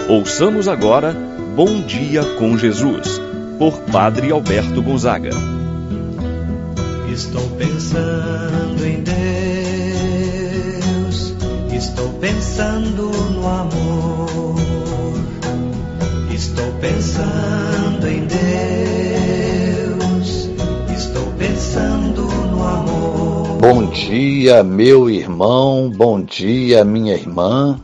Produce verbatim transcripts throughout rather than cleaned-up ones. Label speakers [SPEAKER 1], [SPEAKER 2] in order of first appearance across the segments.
[SPEAKER 1] Ouçamos agora Bom Dia com Jesus, por Padre Alberto Gonzaga.
[SPEAKER 2] Estou pensando em Deus, estou pensando no amor, estou pensando em Deus, estou pensando no amor.
[SPEAKER 3] Bom dia, meu irmão, bom dia, minha irmã.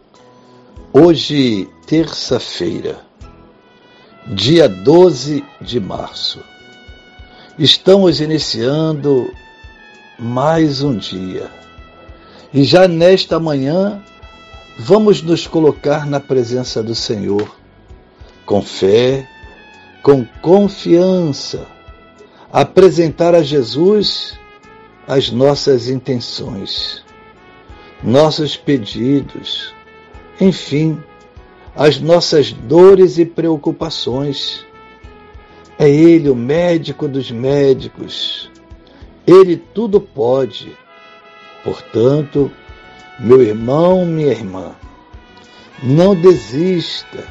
[SPEAKER 3] Hoje, terça-feira, dia doze de março, estamos iniciando mais um dia. E já nesta manhã, vamos nos colocar na presença do Senhor, com fé, com confiança, apresentar a Jesus as nossas intenções, nossos pedidos, enfim, as nossas dores e preocupações. É Ele o médico dos médicos. Ele tudo pode. Portanto, meu irmão, minha irmã, não desista.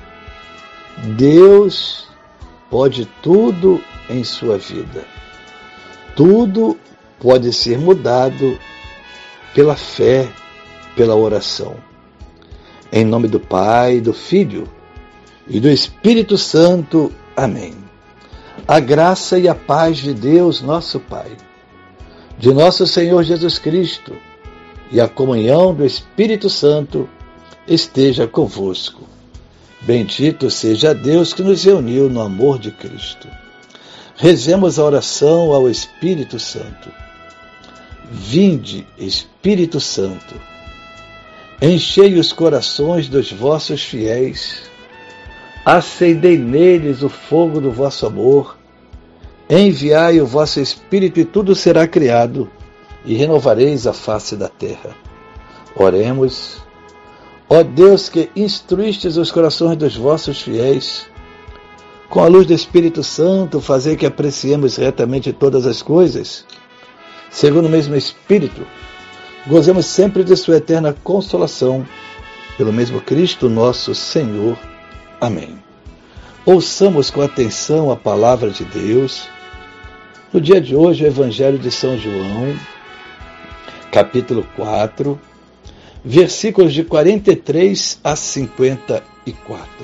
[SPEAKER 3] Deus pode tudo em sua vida. Tudo pode ser mudado pela fé, pela oração. Em nome do Pai, do Filho e do Espírito Santo. Amém. A graça e a paz de Deus, nosso Pai, de nosso Senhor Jesus Cristo e a comunhão do Espírito Santo esteja convosco. Bendito seja Deus que nos reuniu no amor de Cristo. Rezemos a oração ao Espírito Santo. Vinde, Espírito Santo, enchei os corações dos vossos fiéis, acendei neles o fogo do vosso amor, enviai o vosso Espírito e tudo será criado, e renovareis a face da terra. Oremos. Ó Deus, que instruístes os corações dos vossos fiéis, com a luz do Espírito Santo, fazei que apreciemos retamente todas as coisas, segundo o mesmo Espírito, gozemos sempre de sua eterna consolação, pelo mesmo Cristo nosso Senhor. Amém. Ouçamos com atenção a palavra de Deus. No dia de hoje, o Evangelho de São João, capítulo quatro, versículos de quarenta e três a cinquenta e quatro.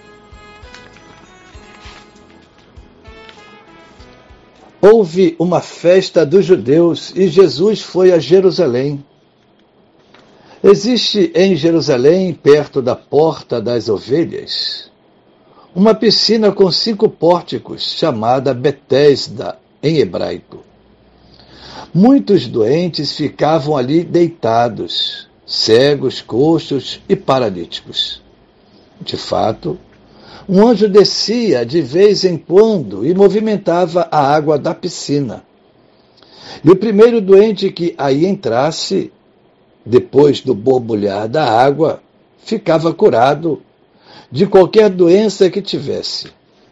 [SPEAKER 3] Houve uma festa dos judeus e Jesus foi a Jerusalém. Existe em Jerusalém, perto da Porta das Ovelhas, uma piscina com cinco pórticos, chamada Betesda, em hebraico. Muitos doentes ficavam ali deitados, cegos, coxos e paralíticos. De fato, um anjo descia de vez em quando e movimentava a água da piscina. E o primeiro doente que aí entrasse, depois do borbulhar da água, ficava curado de qualquer doença que tivesse.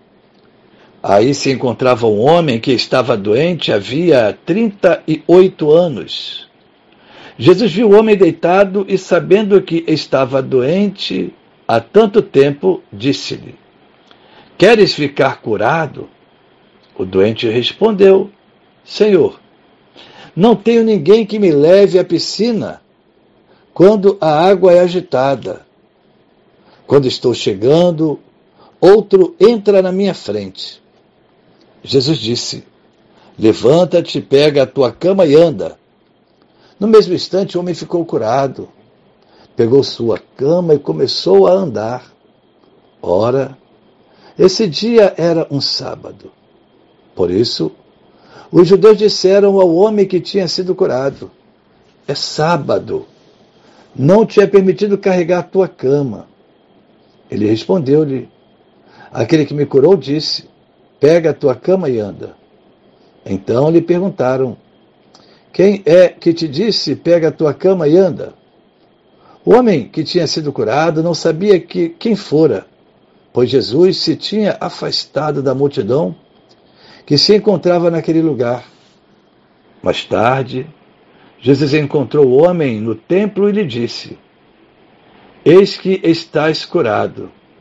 [SPEAKER 3] Aí se encontrava um homem que estava doente havia trinta e oito anos. Jesus viu o homem deitado e, sabendo que estava doente há tanto tempo, disse-lhe: Queres ficar curado? O doente respondeu: Senhor, não tenho ninguém que me leve à piscina quando a água é agitada. Quando estou chegando, outro entra na minha frente. Jesus disse: Levanta-te, pega a tua cama e anda. No mesmo instante, o homem ficou curado. Pegou sua cama e começou a andar. Ora, esse dia era um sábado. Por isso, os judeus disseram ao homem que tinha sido curado: É sábado, não te é permitido carregar a tua cama. Ele respondeu-lhe: Aquele que me curou disse: Pega a tua cama e anda. Então lhe perguntaram: Quem é que te disse: Pega a tua cama e anda? O homem que tinha sido curado não sabia que, quem fora, pois Jesus se tinha afastado da multidão que se encontrava naquele lugar. Mais tarde, Jesus encontrou o homem no templo e lhe disse: Eis que estás curado,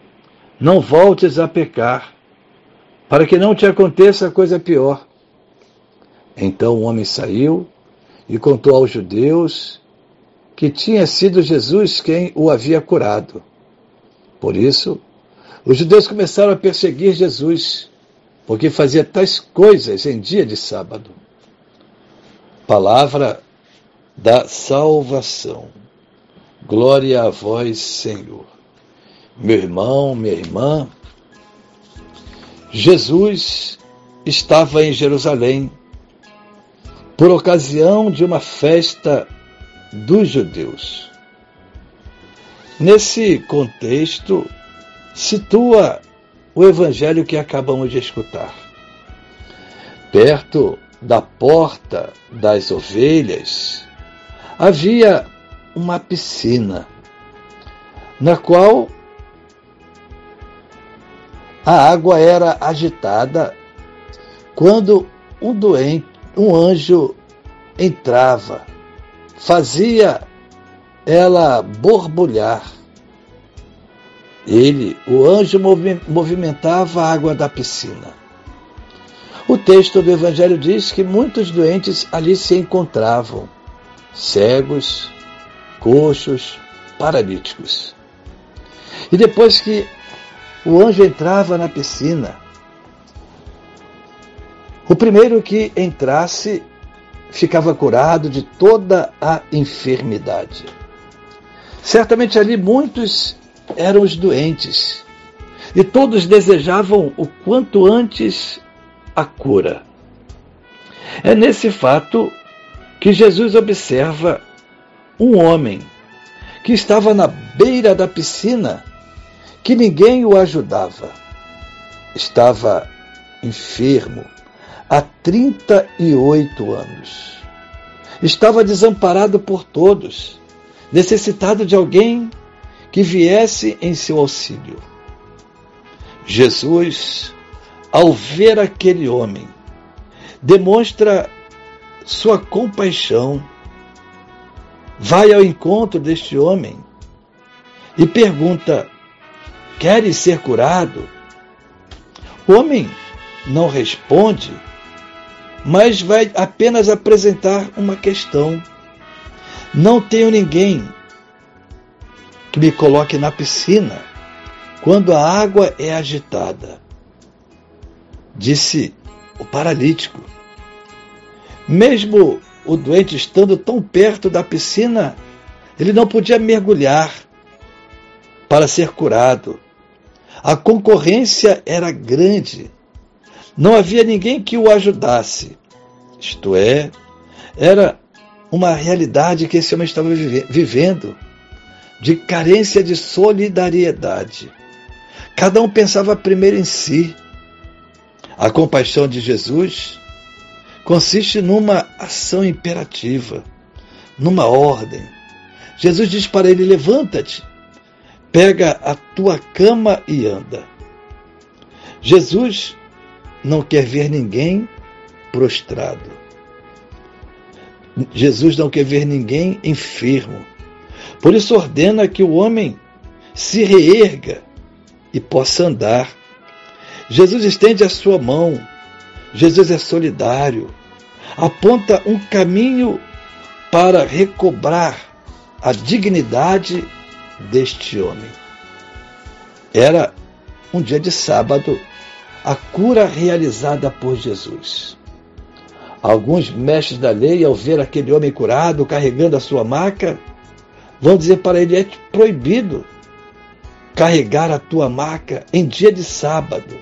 [SPEAKER 3] não voltes a pecar, para que não te aconteça coisa pior. Então o homem saiu e contou aos judeus que tinha sido Jesus quem o havia curado. Por isso, os judeus começaram a perseguir Jesus, porque fazia tais coisas em dia de sábado. Palavra da salvação. Glória a vós, Senhor. Meu irmão, minha irmã, Jesus estava em Jerusalém por ocasião de uma festa dos judeus. Nesse contexto, situa o evangelho que acabamos de escutar. Perto da porta das ovelhas havia uma piscina, na qual a água era agitada quando um doente, um anjo entrava, fazia ela borbulhar. Ele, o anjo, movimentava a água da piscina. O texto do Evangelho diz que muitos doentes ali se encontravam, cegos, coxos, paralíticos. E depois que o anjo entrava na piscina, o primeiro que entrasse ficava curado de toda a enfermidade. Certamente ali muitos eram os doentes, e todos desejavam o quanto antes a cura. É nesse fato que Jesus observa um homem que estava na beira da piscina, que ninguém o ajudava. Estava enfermo há trinta e oito anos. Estava desamparado por todos, necessitado de alguém que viesse em seu auxílio. Jesus, ao ver aquele homem, demonstra sua compaixão, vai ao encontro deste homem e pergunta: queres ser curado? O homem não responde, mas vai apenas apresentar uma questão. Não tenho ninguém que me coloque na piscina quando a água é agitada, disse o paralítico. Mesmo o doente estando tão perto da piscina, ele não podia mergulhar para ser curado. A concorrência era grande. Não havia ninguém que o ajudasse. Isto é, era uma realidade que esse homem estava vivendo, de carência de solidariedade. Cada um pensava primeiro em si. A compaixão de Jesus consiste numa ação imperativa, numa ordem. Jesus diz para ele: levanta-te, pega a tua cama e anda. Jesus não quer ver ninguém prostrado. Jesus não quer ver ninguém enfermo. Por isso ordena que o homem se reerga e possa andar. Jesus estende a sua mão. Jesus é solidário. Aponta um caminho para recobrar a dignidade deste homem. Era um dia de sábado, a cura realizada por Jesus. Alguns mestres da lei, ao ver aquele homem curado, carregando a sua maca, vão dizer para ele: é proibido carregar a tua maca em dia de sábado.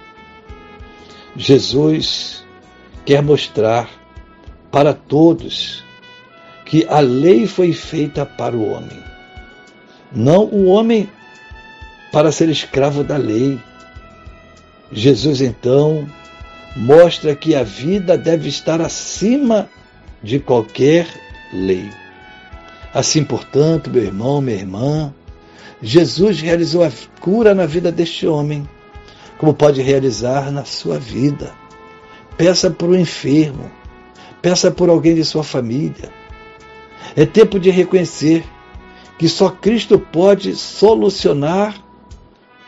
[SPEAKER 3] Jesus quer mostrar para todos que a lei foi feita para o homem, não o homem para ser escravo da lei. Jesus, então, mostra que a vida deve estar acima de qualquer lei. Assim, portanto, meu irmão, minha irmã, Jesus realizou a cura na vida deste homem, como pode realizar na sua vida. Peça por um enfermo, peça por alguém de sua família. É tempo de reconhecer que só Cristo pode solucionar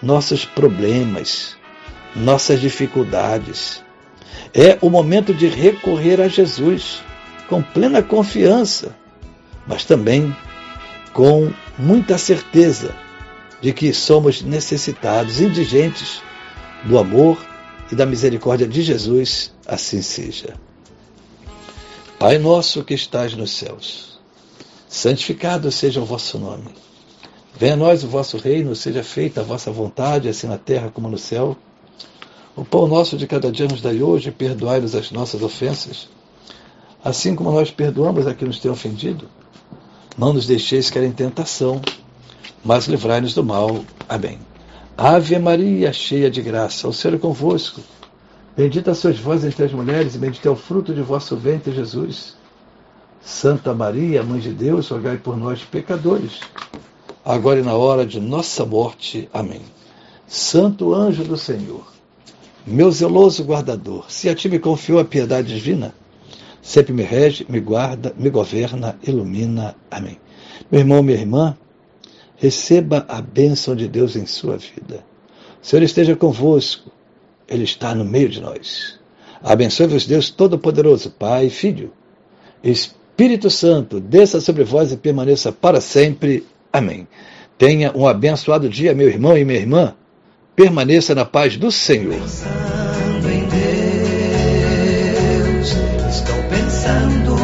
[SPEAKER 3] nossos problemas, nossas dificuldades. É o momento de recorrer a Jesus com plena confiança, mas também com muita certeza de que somos necessitados, indigentes do amor e da misericórdia de Jesus, assim seja. Pai nosso que estás nos céus, santificado seja o vosso nome. Venha a nós o vosso reino, seja feita a vossa vontade, assim na terra como no céu. O pão nosso de cada dia nos dai hoje, e perdoai-nos as nossas ofensas, assim como nós perdoamos a quem nos tem ofendido. Não nos deixeis cair em tentação, mas livrai-nos do mal. Amém. Ave Maria, cheia de graça, o Senhor é convosco. Bendita sois vós entre as mulheres, e bendito é o fruto de vosso ventre, Jesus. Santa Maria, Mãe de Deus, rogai por nós, pecadores, agora e na hora de nossa morte. Amém. Santo anjo do Senhor, meu zeloso guardador, se a ti me confiou a piedade divina, sempre me rege, me guarda, me governa, ilumina. Amém. Meu irmão, minha irmã, receba a bênção de Deus em sua vida. O Senhor esteja convosco, Ele está no meio de nós. Abençoe-vos Deus Todo-Poderoso, Pai, Filho, Espírito Santo, desça sobre vós e permaneça para sempre. Amém. Tenha um abençoado dia, meu irmão e minha irmã. Permaneça na paz do Senhor.
[SPEAKER 2] Pensando em Deus, estou pensando